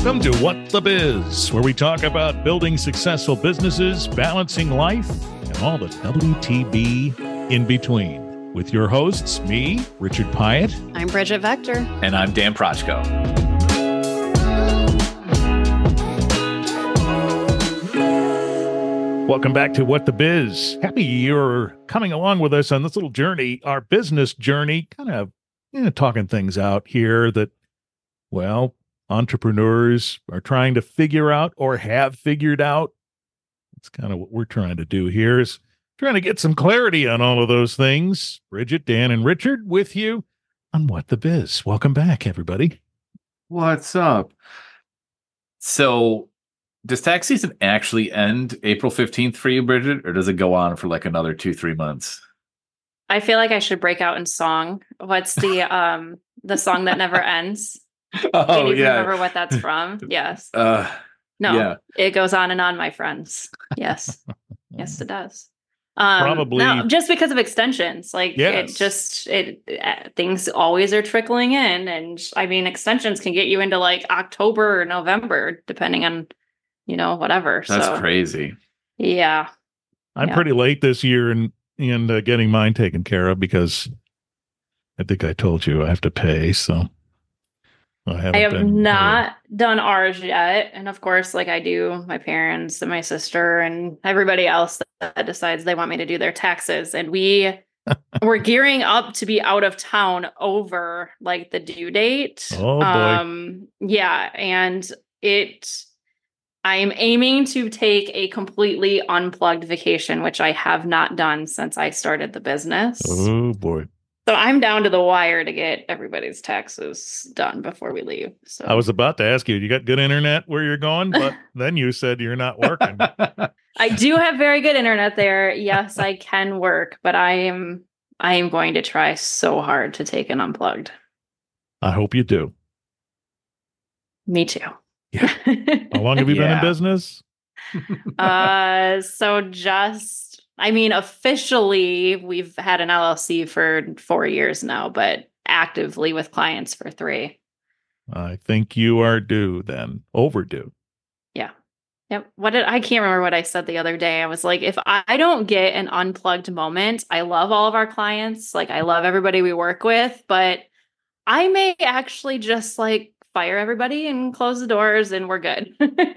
Welcome to What the Biz, where we talk about building successful businesses, balancing life, and all the WTB in between. With your hosts, me, Richard Pyatt. I'm Bridget Vector. And I'm Dan Prochko. Welcome back to What the Biz. Happy you're coming along with us on this little journey, our business journey, kind of talking things out here that, well, entrepreneurs are trying to figure out or have figured out. It's kind of what we're trying to do here, is trying to get some clarity on all of those things. Bridget, Dan, and Richard with you on What the Biz. Welcome back, everybody. What's up? So, does tax season actually end April 15th for you, Bridget, or does it go on for like another 2-3 months? I feel like I should break out in song. What's the song that never ends? Oh, Do you yeah. remember what that's from? Yes. No, yeah. It goes on and on, my friends. Yes. Yes, it does. Probably. No, just because of extensions. Like, Yes. things always are trickling in. And I mean, extensions can get you into like October or November, depending on, whatever. That's crazy. Yeah. I'm pretty late this year in getting mine taken care of because I think I told you I have to pay. So I have not done ours yet. And of course, like I do my parents and my sister and everybody else that decides they want me to do their taxes. And we're gearing up to be out of town over like the due date. Oh boy. Yeah. And I am aiming to take a completely unplugged vacation, which I have not done since I started the business. Oh boy. So I'm down to the wire to get everybody's taxes done before we leave. So I was about to ask you got good internet where you're going, but then you said you're not working. I do have very good internet there. Yes, I can work, but I am going to try so hard to take an unplugged. I hope you do. Me too. Yeah. How long have you been in business? Officially, we've had an LLC for 4 years now, but actively with clients for 3. I think you are due then. Overdue. Yeah. Yep. I can't remember what I said the other day. I was like, if I don't get an unplugged moment, I love all of our clients. Like, I love everybody we work with, but I may actually just like fire everybody and close the doors and we're good.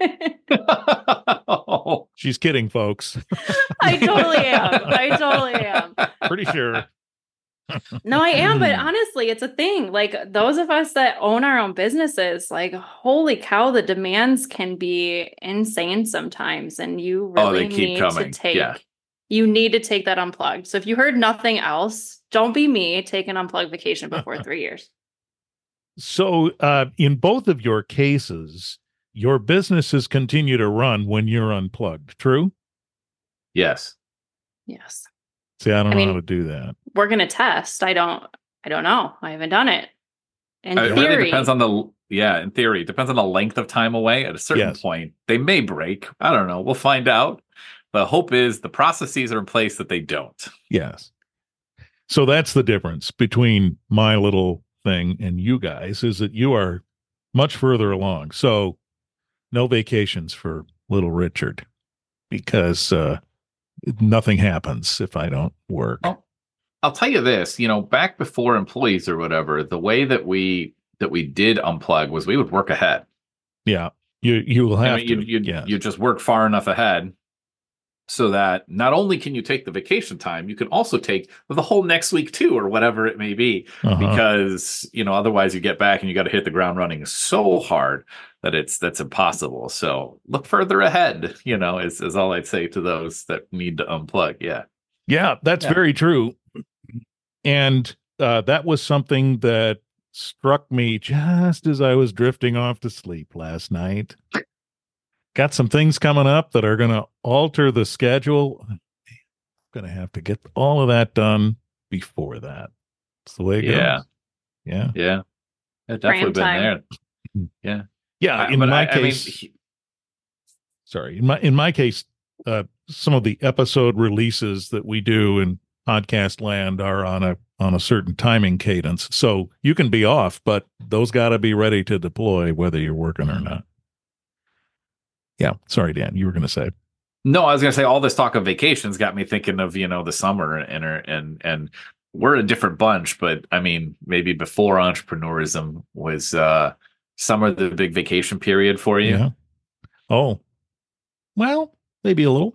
She's kidding, folks. I totally am. Pretty sure. No, I am. But honestly, it's a thing. Like those of us that own our own businesses, like, holy cow, the demands can be insane sometimes. And you really need to take that unplugged. So if you heard nothing else, don't be me. Take an unplugged vacation before 3 years. So in both of your cases, your businesses continue to run when you're unplugged. True? Yes. Yes. See, I don't know how to do that. We're going to test. I don't know. I haven't done it. It really depends on in theory, it depends on the length of time away. At a certain point, they may break. I don't know. We'll find out. The hope is the processes are in place that they don't. Yes. So that's the difference between my little thing and you guys, is that you are much further along. So no vacations for little Richard because nothing happens if I don't work. Well, I'll tell you this, back before employees or whatever, the way that we did unplug was we would work ahead. Yeah. You will have to. You just work far enough ahead so that not only can you take the vacation time, you can also take the whole next week too, or whatever it may be, because, otherwise you get back and you got to hit the ground running so hard that that's impossible. So look further ahead, is all I'd say to those that need to unplug. Yeah. Yeah, that's very true. And that was something that struck me just as I was drifting off to sleep last night. Got some things coming up that are going to alter the schedule. I'm going to have to get all of that done before that. That's the way it goes. Yeah. Yeah. It's definitely been there. Yeah. Yeah. In my case, some of the episode releases that we do in podcast land are on a certain timing cadence. So you can be off, but those got to be ready to deploy whether you're working or not. Yeah. Sorry, Dan, you were going to say. No, I was going to say all this talk of vacations got me thinking of, the summer and we're a different bunch, but I mean, maybe before entrepreneurism was summer the big vacation period for you? Yeah. Oh, well, maybe a little.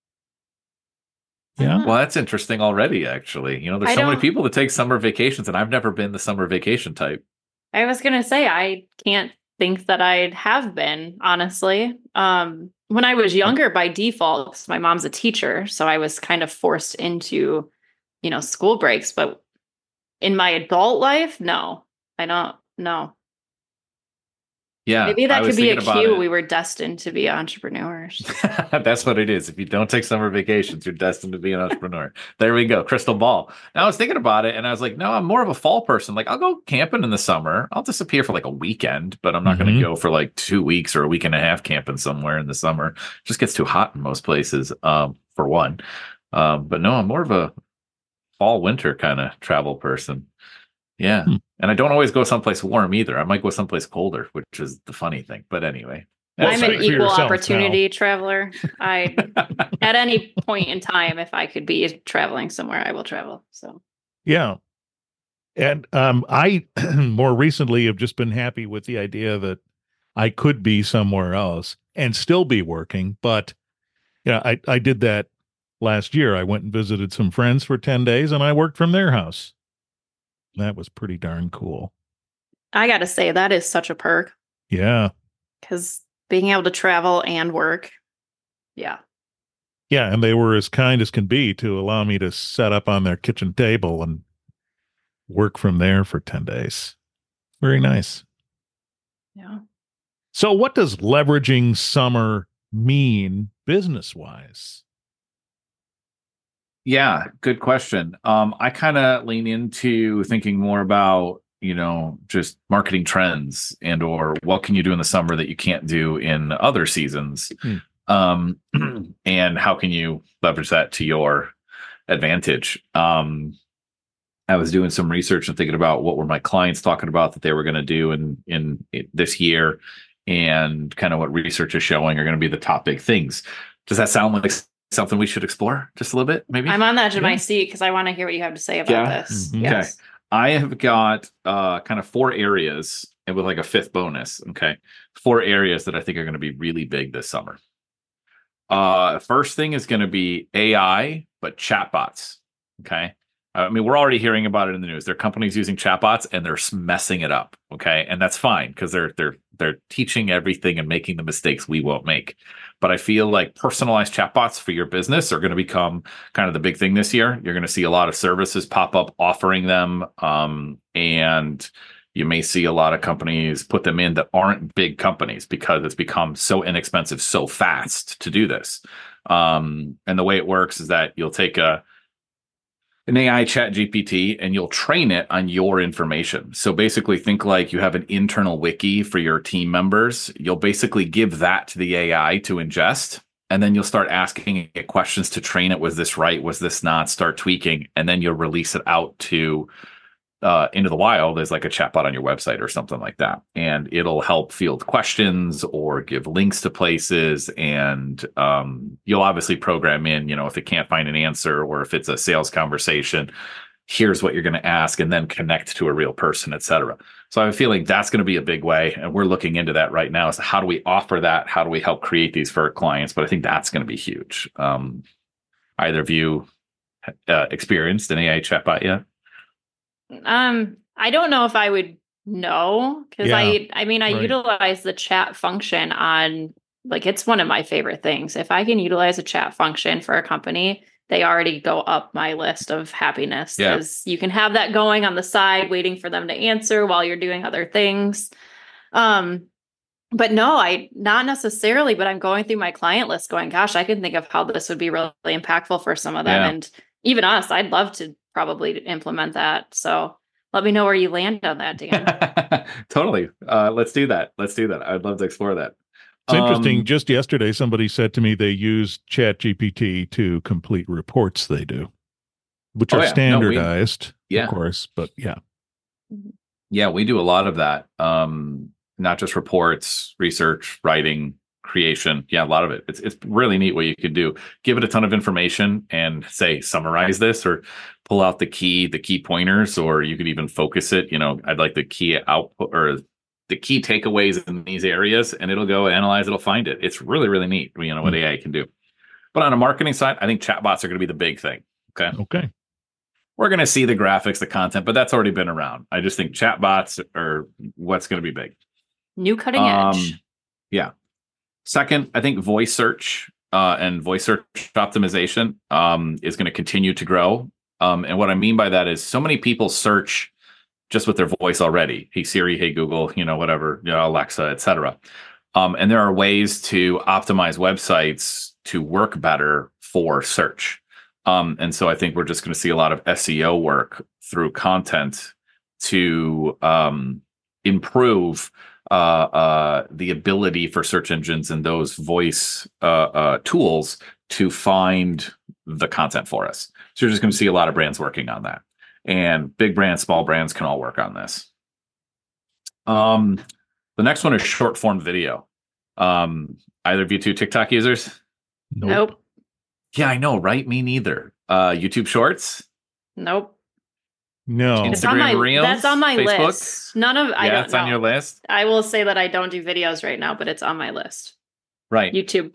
Yeah. Well, that's interesting already, actually. There's so many people that take summer vacations, and I've never been the summer vacation type. I was going to say, I can't think that I have been, honestly. When I was younger, by default, 'cause my mom's a teacher, so I was kind of forced into, school breaks. But in my adult life, no, I don't know. Yeah. Maybe that could be a cue. We were destined to be entrepreneurs. That's what it is. If you don't take summer vacations, you're destined to be an entrepreneur. There we go. Crystal ball. Now I was thinking about it and I was like, no, I'm more of a fall person. Like I'll go camping in the summer. I'll disappear for like a weekend, but I'm not going to go for like 2 weeks or a week and a half camping somewhere in the summer. It just gets too hot in most places, for one. But no, I'm more of a fall winter kind of travel person. Yeah. And I don't always go someplace warm either. I might go someplace colder, which is the funny thing. But anyway. I'm an equal opportunity traveler. At any point in time, if I could be traveling somewhere, I will travel. So yeah. And I more recently have just been happy with the idea that I could be somewhere else and still be working. But I did that last year. I went and visited some friends for 10 days and I worked from their house. That was pretty darn cool. I got to say, that is such a perk. Yeah. Because being able to travel and work. Yeah. Yeah. And they were as kind as can be to allow me to set up on their kitchen table and work from there for 10 days. Very nice. Yeah. So what does leveraging summer mean business-wise? Yeah, good question. I kind of lean into thinking more about, just marketing trends or what can you do in the summer that you can't do in other seasons? And how can you leverage that to your advantage? I was doing some research and thinking about what were my clients talking about that they were going to do in this year and kind of what research is showing are going to be the top big things. Does that sound like something we should explore just a little bit, maybe? I'm on the edge of my seat because I want to hear what you have to say about this. Mm-hmm. Yes. Okay. I have got kind of 4 areas and with like a 5th bonus. Okay. 4 areas that I think are going to be really big this summer. First thing is going to be AI, but chatbots. Okay. I mean, we're already hearing about it in the news. There are companies using chatbots and they're messing it up. Okay. And that's fine because they're teaching everything and making the mistakes we won't make. But I feel like personalized chatbots for your business are going to become kind of the big thing this year. You're going to see a lot of services pop up offering them. And you may see a lot of companies put them in that aren't big companies because it's become so inexpensive so fast to do this. And the way it works is that you'll take an AI chat GPT and you'll train it on your information. So basically think like you have an internal wiki for your team members. You'll basically give that to the AI to ingest, and then you'll start asking it questions to train it. Was this right? Was this not? Start tweaking, and then you'll release it out to into the wild as like a chatbot on your website or something like that. And it'll help field questions or give links to places. And you'll obviously program in, if it can't find an answer or if it's a sales conversation, here's what you're going to ask and then connect to a real person, et cetera. So I have a feeling that's going to be a big way. And we're looking into that right now. So how do we offer that? How do we help create these for our clients? But I think that's going to be huge. Either of you experienced an AI chatbot yet? I don't know if I would know because I utilize the chat function on, like, it's one of my favorite things. If I can utilize a chat function for a company, they already go up my list of happiness because you can have that going on the side, waiting for them to answer while you're doing other things. But no, not necessarily, but I'm going through my client list going, gosh, I can think of how this would be really impactful for some of them. And even us, I'd love to probably implement that. So let me know where you land on that, Dan. Totally. Let's do that. I'd love to explore that. It's interesting. Just yesterday, somebody said to me they use ChatGPT to complete reports they do, which are standardized, of course. But yeah, we do a lot of that. Not just reports, research, writing, creation. Yeah, a lot of it. It's really neat what you could do. Give it a ton of information and say, summarize this, or pull out the key pointers, or you could even focus it. I'd like the key output or the key takeaways in these areas, and it'll go analyze, it'll find it. It's really, really neat, what AI can do. But on a marketing side, I think chatbots are going to be the big thing. Okay. We're going to see the graphics, the content, but that's already been around. I just think chatbots are what's going to be big. New cutting edge. Yeah. Second, I think voice search and voice search optimization is going to continue to grow. And what I mean by that is so many people search just with their voice already. Hey Siri, hey Google, whatever, Alexa, etc. And there are ways to optimize websites to work better for search. And so I think we're just going to see a lot of SEO work through content to improve the ability for search engines and those voice tools to find the content for us. So you're just going to see a lot of brands working on that. And big brands, small brands can all work on this. The next one is short form video. Either of you two TikTok users? Nope. Yeah, I know, right? Me neither. YouTube Shorts? Nope. No. Instagram Reels? That's on my Facebook? list. I don't know. It's on your list? I will say that I don't do videos right now, but it's on my list. Right. YouTube.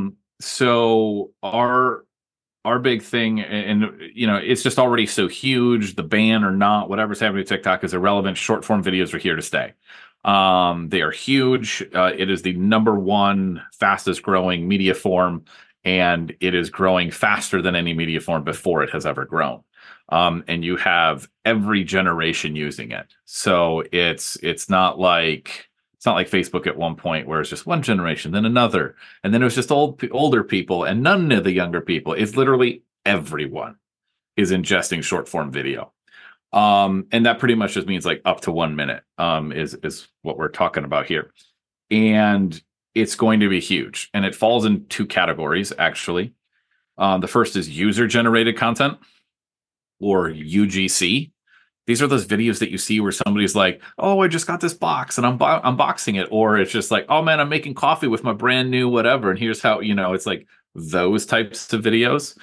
So our big thing, and it's just already so huge, the ban or not, whatever's happening with TikTok is irrelevant. Short form videos are here to stay. They are huge. It is the number one fastest growing media form, and it is growing faster than any media form before it has ever grown. And you have every generation using it. So it's not like Facebook at one point where it's just one generation, then another, and then it was just older people and none of the younger people. It's literally everyone is ingesting short form video. And that pretty much just means like up to 1 minute is what we're talking about here. And it's going to be huge. And it falls in two categories, actually. The first is user-generated content, or UGC. These are those videos that you see where somebody's like, oh, I just got this box and I'm unboxing it. Or it's just like, oh, man, I'm making coffee with my brand new whatever. And here's how, it's like those types of videos.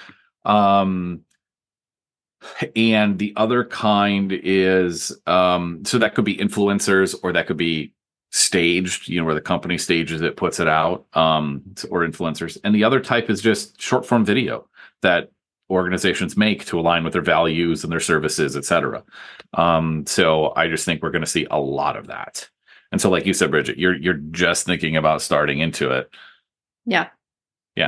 And the other kind is, so that could be influencers, or that could be staged, where the company stages it, puts it out, or influencers. And the other type is just short form video that organizations make to align with their values and their services, et cetera. So I just think we're going to see a lot of that. And so, like you said, Bridget, you're just thinking about starting into it. Yeah. Yeah.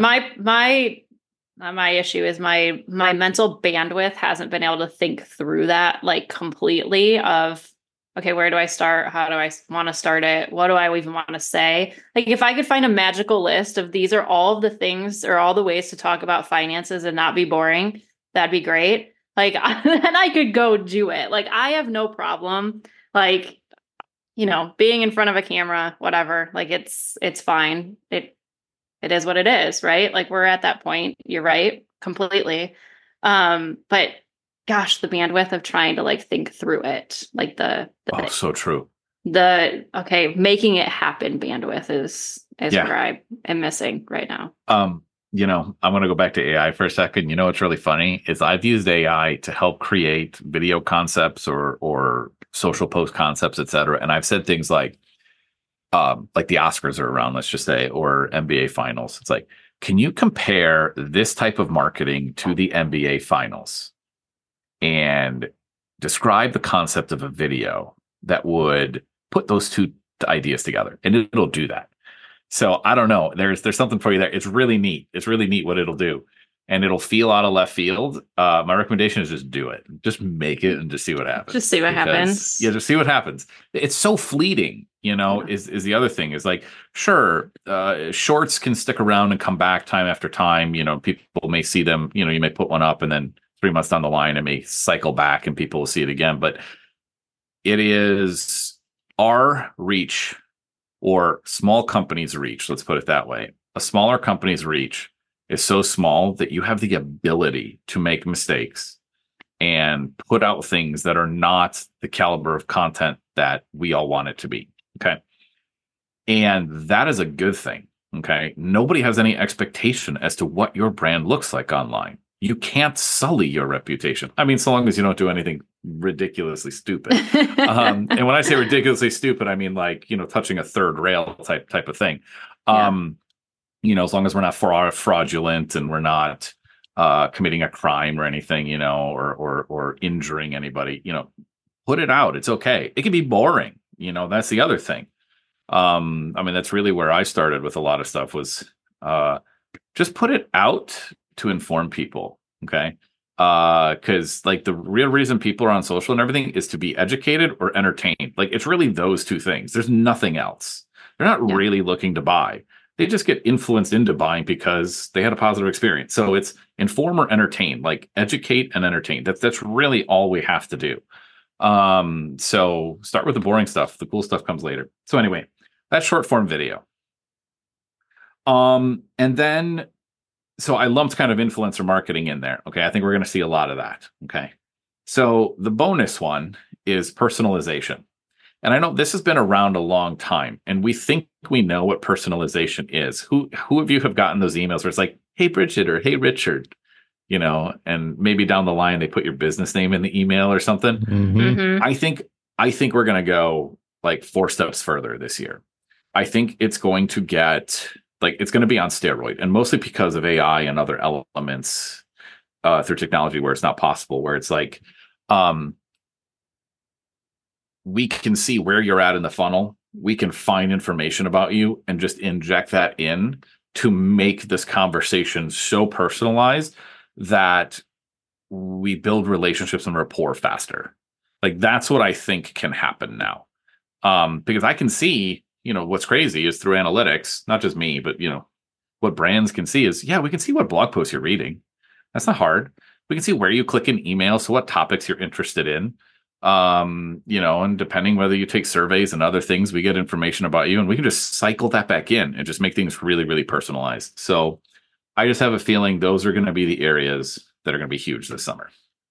My issue is my mental bandwidth hasn't been able to think through that like completely of, okay, where do I start? How do I want to start it? What do I even want to say? Like if I could find a magical list of these are all of the things or all the ways to talk about finances and not be boring, that'd be great. Like then I could go do it. Like I have no problem, like, being in front of a camera, whatever, like it's fine. It is what it is, right? Like we're at that point. You're right. Completely. But gosh, the bandwidth of trying to like think through it, like so true. Making it happen bandwidth is where I am missing right now. I'm going to go back to AI for a second. What's really funny is I've used AI to help create video concepts or social post concepts, et cetera. And I've said things like the Oscars are around, let's just say, or NBA finals. It's like, can you compare this type of marketing to the NBA finals and describe the concept of a video that would put those two ideas together? And it'll do that. So I don't know. There's something for you there. It's really neat. It's really neat what it'll do. And it'll feel out of left field. My recommendation is just do it. Just make it and just see what happens. Just see what happens. Yeah, just see what happens. It's so fleeting, is the other thing. Is like, sure, shorts can stick around and come back time after time. People may see them, you may put one up and then 3 months down the line, it may cycle back and people will see it again. But it is our reach, or small companies' reach. Let's put it that way. A smaller company's reach is so small that you have the ability to make mistakes and put out things that are not the caliber of content that we all want it to be. Okay. And that is a good thing. Okay. Nobody has any expectation as to what your brand looks like online. You can't sully your reputation. I mean, so long as you don't do anything ridiculously stupid. And when I say ridiculously stupid, I mean like, touching a third rail type of thing. As long as we're not fraudulent and we're not committing a crime or anything, or injuring anybody, put it out. It's okay. It can be boring. That's the other thing. That's really where I started with a lot of stuff was just put it out to inform people. Okay. Because like the real reason people are on social and everything is to be educated or entertained. Like it's really those two things. There's nothing else. They're not really looking to buy. They just get influenced into buying because they had a positive experience. So it's inform or entertain, like educate and entertain. That's really all we have to do. So start with the boring stuff. The cool stuff comes later. So anyway, that's short form video. And then, so I lumped kind of influencer marketing in there. Okay. I think we're going to see a lot of that. Okay. So the bonus one is personalization. And I know this has been around a long time and we think we know what personalization is. Who of you have gotten those emails where it's like, hey, Bridget or hey, Richard, and maybe down the line, they put your business name in the email or something. Mm-hmm. I think we're going to go like 4 steps further this year. I think it's going to get it's going to be on steroid, and mostly because of AI and other elements through technology where it's not possible, where it's like, we can see where you're at in the funnel. We can find information about you and just inject that in to make this conversation so personalized that we build relationships and rapport faster. Like that's what I think can happen now. Because I can see, what's crazy is through analytics, not just me, but what brands can see is, we can see what blog posts you're reading. That's not hard. We can see where you click in email. So what topics you're interested in. And depending whether you take surveys and other things, we get information about you and we can just cycle that back in and just make things really, really personalized. So I just have a feeling those are going to be the areas that are going to be huge this summer.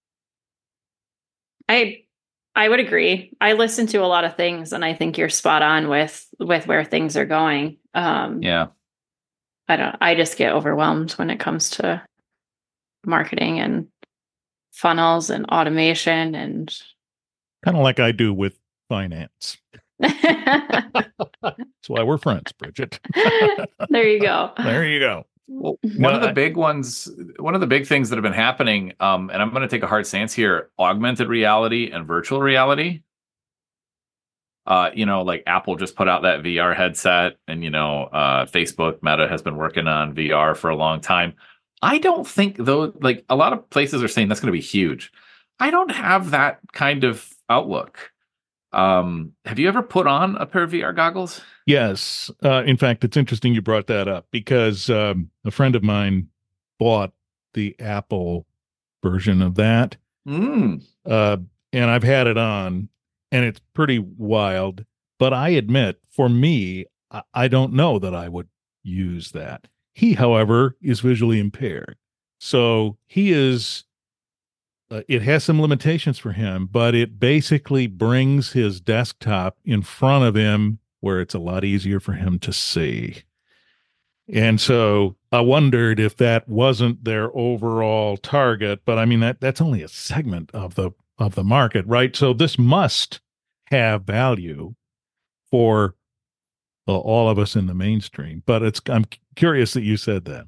I would agree. I listen to a lot of things and I think you're spot on with where things are going. I just get overwhelmed when it comes to marketing and funnels and automation and kind of like I do with finance. That's why we're friends, Bridget. There you go. There you go. Well, one of the big things that have been happening, and I'm going to take a hard stance here, augmented reality and virtual reality. Like Apple just put out that VR headset and, Facebook Meta has been working on VR for a long time. I don't think though, like a lot of places are saying that's going to be huge. I don't have that kind of outlook. Have you ever put on a pair of VR goggles? Yes. In fact, it's interesting you brought that up because a friend of mine bought the Apple version of that. And I've had it on and it's pretty wild. But I admit, for me, I don't know that I would use that. He, however, is visually impaired. So he is... it has some limitations for him, but it basically brings his desktop in front of him where it's a lot easier for him to see. And so I wondered if that wasn't their overall target, but I mean, that's only a segment of the market, right? So this must have value for all of us in the mainstream, but I'm curious that you said that.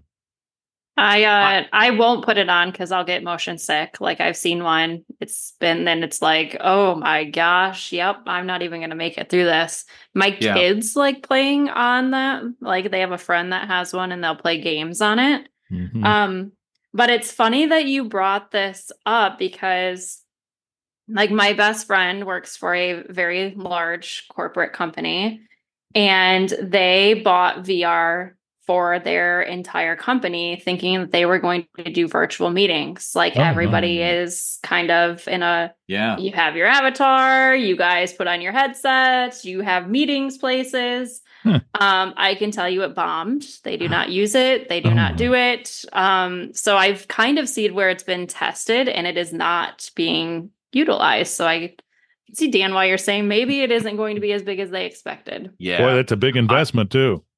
I won't put it on because I'll get motion sick. Like I've seen one. Then it's like, oh my gosh, yep, I'm not even gonna make it through this. My kids like playing on that. Like they have a friend that has one and they'll play games on it. Mm-hmm. But it's funny that you brought this up because like my best friend works for a very large corporate company and they bought VR for their entire company, thinking that they were going to do virtual meetings. Like everybody is kind of in you have your avatar, you guys put on your headsets, you have meetings places. I can tell you it bombed. They do not use it. They do not do it. So I've kind of seen where it's been tested and it is not being utilized. So I see, Dan, why you're saying maybe it isn't going to be as big as they expected. Yeah. Boy, that's a big investment too.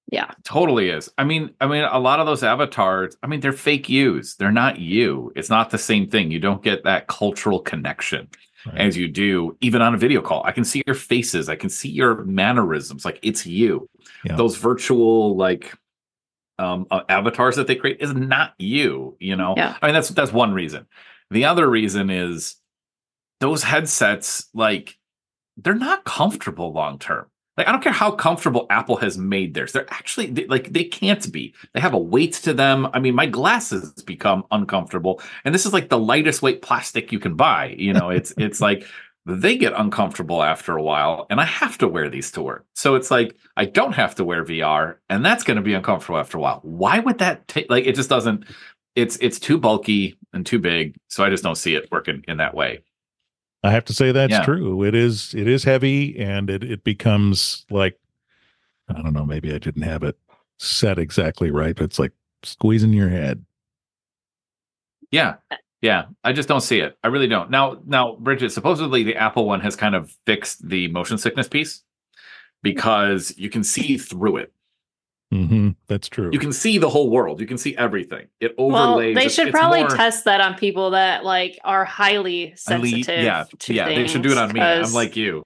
Yeah. Totally is. I mean, a lot of those avatars, they're fake yous. They're not you. It's not the same thing. You don't get that cultural connection as you do even on a video call. I can see your faces. I can see your mannerisms. Like, it's you. Yeah. Those virtual, like, avatars that they create is not you, you know? Yeah. I mean, that's one reason. The other reason is those headsets, like, they're not comfortable long term. Like, I don't care how comfortable Apple has made theirs. They're actually they can't be. They have a weight to them. I mean, my glasses become uncomfortable, and this is like the lightest weight plastic you can buy. You know, it's like they get uncomfortable after a while, and I have to wear these to work. So it's like I don't have to wear VR, and that's going to be uncomfortable after a while. Why would that take? Like, it just doesn't. It's too bulky and too big, so I just don't see it working in that way. I have to say that's true. It is heavy, and it becomes like, I don't know, maybe I didn't have it set exactly right, but it's like squeezing your head. Yeah. Yeah. I just don't see it. I really don't. Now, Bridget, supposedly the Apple one has kind of fixed the motion sickness piece because you can see through it. Mm-hmm. That's true. You can see the whole world. You can see everything. It overlays. Well, they should probably test that on people that like are highly sensitive to things. They should do it on me. I'm like you.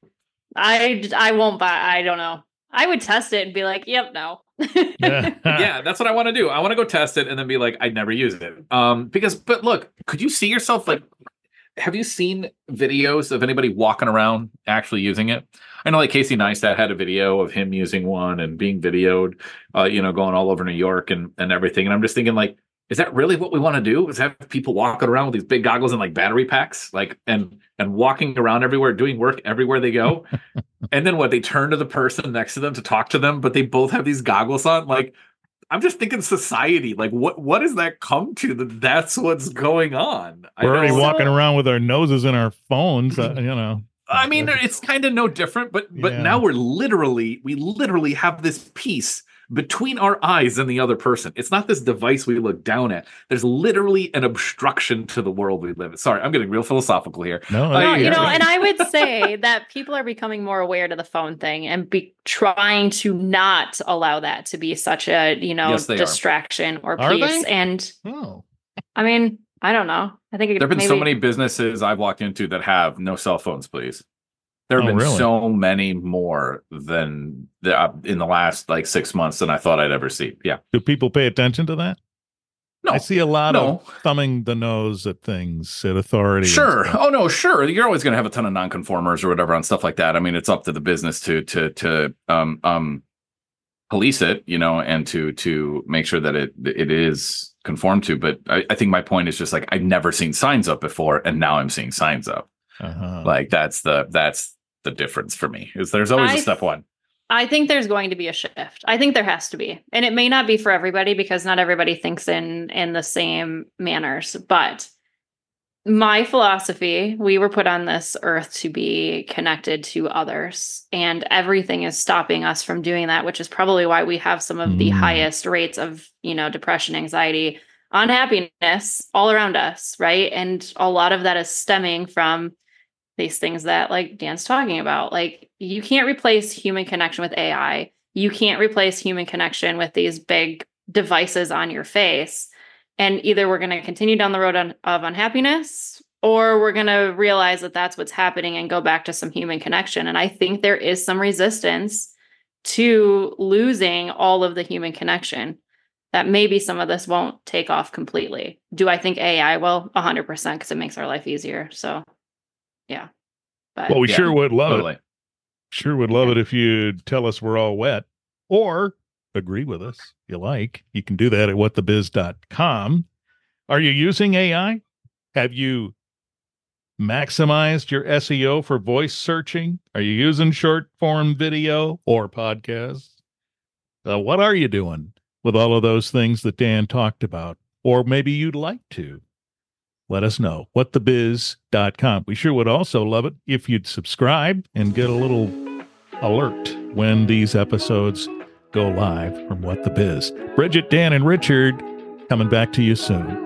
I won't buy. I don't know. I would test it and be like, "Yep, no." Yeah, that's what I want to do. I want to go test it and then be like, "I'd never use it." But look, could you see yourself like? Have you seen videos of anybody walking around actually using it? I know like Casey Neistat had a video of him using one and being videoed, going all over New York and everything. And I'm just thinking, like, is that really what we want to do? Is have people walking around with these big goggles and like battery packs, like, and walking around everywhere, doing work everywhere they go? And then they turn to the person next to them to talk to them, but they both have these goggles on. Like, I'm just thinking society, like what does that come to? That's what's going on. We're already walking around with our noses in our phones, I mean, it's kind of no different, but now we literally have this piece between our eyes and the other person. It's not this device we look down at. There's literally an obstruction to the world we live in. Sorry, I'm getting real philosophical here. No, and I would say that people are becoming more aware to the phone thing and trying to not allow that to be such a, distraction or piece. And I mean, I don't know. I think there have been so many businesses I've walked into that have no cell phones, please. There have been so many more than in the last 6 months than I thought I'd ever see. Yeah. Do people pay attention to that? No. I see a lot of thumbing the nose at things, at authority. Sure. Oh, no, sure. You're always going to have a ton of nonconformers or whatever on stuff like that. I mean, it's up to the business to police it, and to make sure that it is conformed to. But I think my point is just like, I've never seen signs up before, and now I'm seeing signs up. Like that's the difference for me. Is there's always a step one. I think there's going to be a shift. I think there has to be, and it may not be for everybody because not everybody thinks in the same manners. But my philosophy: we were put on this earth to be connected to others, and everything is stopping us from doing that, which is probably why we have some of the highest rates of depression, anxiety, unhappiness all around us, right? And a lot of that is stemming from these things that like Dan's talking about. Like, you can't replace human connection with AI. You can't replace human connection with these big devices on your face. And either we're going to continue down the road of unhappiness, or we're going to realize that that's what's happening and go back to some human connection. And I think there is some resistance to losing all of the human connection, that maybe some of this won't take off completely. Do I think AI will? 100%, because it makes our life easier. So yeah. But we sure would love it. Sure would love it if you'd tell us we're all wet, or agree with us if you like. You can do that at whatthebiz.com. Are you using AI? Have you maximized your SEO for voice searching? Are you using short form video or podcasts? What are you doing with all of those things that Dan talked about? Or maybe you'd like to. Let us know. Whatthebiz.com. We sure would also love it if you'd subscribe and get a little alert when these episodes go live from What the Biz. Bridget, Dan, and Richard coming back to you soon.